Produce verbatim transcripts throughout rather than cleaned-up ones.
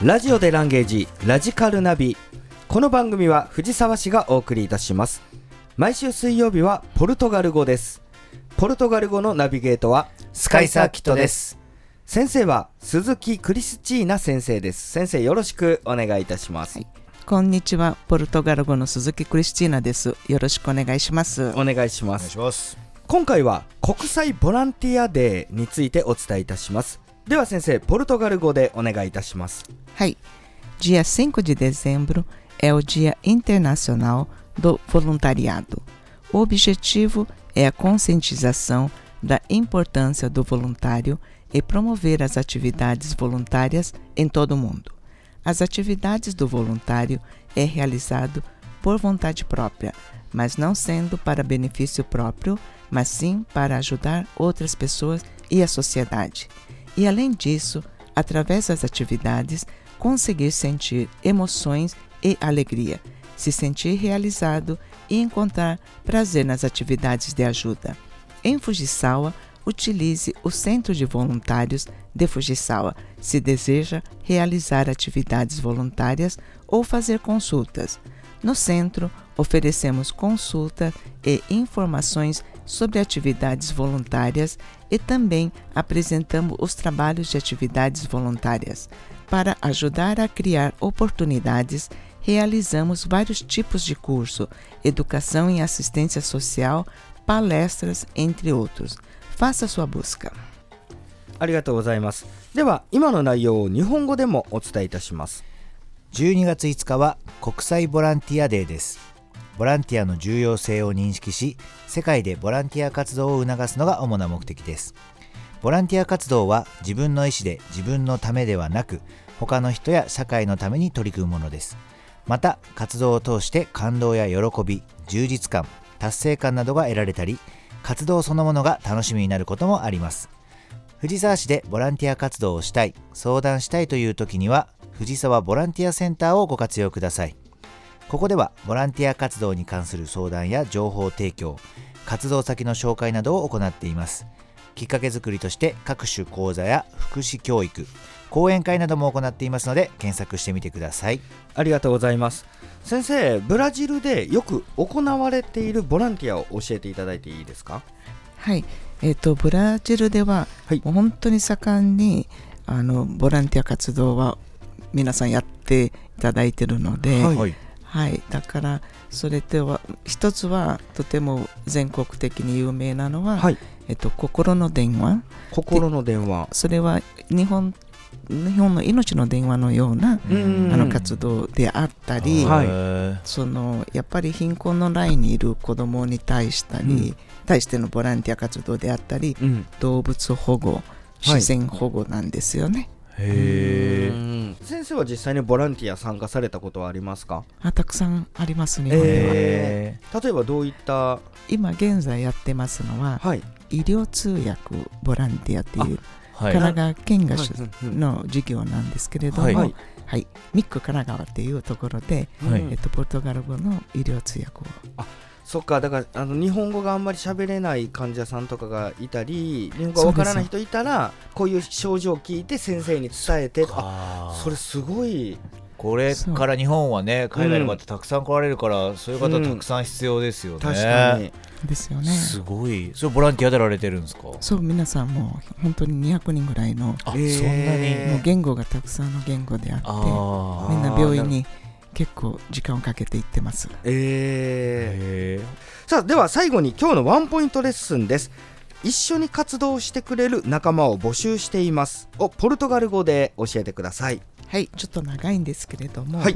ラジオでランゲージラジカルナビ。この番組は藤沢市がお送りいたします。毎週水曜日はポルトガル語です。ポルトガル語のナビゲートはスカイサーキットです。 先生は鈴木クリスチーナ先生です。先生よろしくお願いいたします、はい、 こんにちは。ポルトガル語の鈴木クリスチーナです。よろしくお願いします。 お願いします。 お願いします。 今回は国際ボランティアデーについてお伝えいたします。では先生、ポルトガル語でお願いいたします。 はい。dia cinco de dezembro é o Dia Internacional do Voluntariado. O objetivo é a conscientização da importância do voluntário e promover as atividades voluntárias em todo o mundo. As atividades do voluntário é realizado por vontade própria, mas não sendo para benefício próprio, mas sim para ajudar outras pessoas e a sociedade. E além disso, através das atividades, conseguir sentir emoções e alegria, se sentir realizado e encontrar prazer nas atividades de ajuda. Em Fujisawa, utilize o Centro de Voluntários de Fujisawa se deseja realizar atividades voluntárias ou fazer consultas. No centro, oferecemos consulta e informações sobre atividades voluntárias e também apresentamos os trabalhos de atividades voluntárias. Para ajudar a criar oportunidades, realizamos vários tipos de curso, educação em assistência social, palestras, entre outros. Faça sua busca. ありがとうございます。では今の内容を日本語でもお伝えいたします。 じゅうにがついつかは国際ボランティアデーです。ボランティアの重要性を認識し、世界でボランティア活動を促すのが主な目的です。ボランティア活動は自分の意思で自分のためではなく、他の人や社会のために取り組むものです。また、活動を通して感動や喜び、充実感、達成感などが得られたり、活動そのものが楽しみになることもあります。藤沢市でボランティア活動をしたい、相談したいという時には、藤沢ボランティアセンターをご活用ください。ここではボランティア活動に関する相談や情報提供、活動先の紹介などを行っています。きっかけ作りとして各種講座や福祉教育、講演会なども行っていますので検索してみてください。 ありがとうございます。先生、ブラジルでよく行われているボランティアを教えていただいていいですか？ はい、えーと、ブラジルでは、はい、もう本当に盛んにあのボランティア活動は皆さんやっていただいているので、はいはい、だからそれでは一つはとても全国的に有名なのは、はいえっと、心の電話。 心の電話、 それは日本日本の命の電話のようなあの活動であったり、はい、そのやっぱり貧困のラインにいる子どもに対したり、うん、対してのボランティア活動であったり、うん、動物保護、自然保護なんですよね。 はい、へー。先生は実際にボランティア参加されたことはありますか？ あ、たくさんありますね。 えー、例えばどういった？ 今現在やってますのは、はい、医療通訳ボランティアっていう神奈川県がの事業なんですけれども、はいはいはい、ミック神奈川っていうところで、はいえっと、ポルトガル語の医療通訳を。 あ、そっか。だからあの日本語があんまり喋れない患者さんとかがいたり、日本語がわからない人いたらこういう症状を聞いて先生に伝えて、あ、それすごい。 これから日本はね、海外の方たくさん来られるから、うん、そういう方たくさん必要ですよね、うん、 確かにですよね。 すごい。それボランティアでやられてるんですか？ そう、皆さんもう本当ににひゃくにんぐらいの、 あ、えー、そんなにもう言語がたくさんの言語であって、あ、みんな病院に結構時間をかけて行ってます。 えーえー、さあ、では最後に今日のワンポイントレッスンです。一緒に活動してくれる仲間を募集していますをポルトガル語で教えてください。 はい、ちょっと長いんですけれども、はい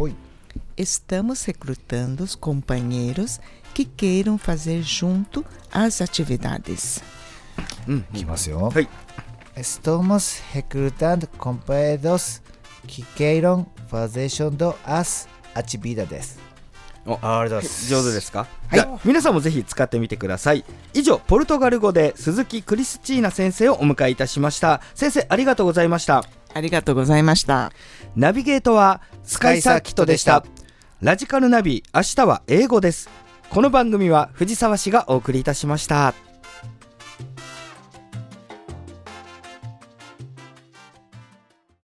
、Estamos recrutando os companheiros que queiram fazer junto as atividades。 うん、いきますよ。はい。Estamos recrutando companheiros que queiram fazer junto as atividades。 お、ありがとうございます。上手ですか？はい。じゃあ皆さんもぜひ使ってみてください。以上、ポルトガル語で鈴木クリスチーナ先生をお迎えいたしました。先生、ありがとうございました。 ありがとうございました。 ナビゲートはスカイサーキットでした。ラジカルナビ、明日は英語です。この番組は藤沢市がお送りいたしました。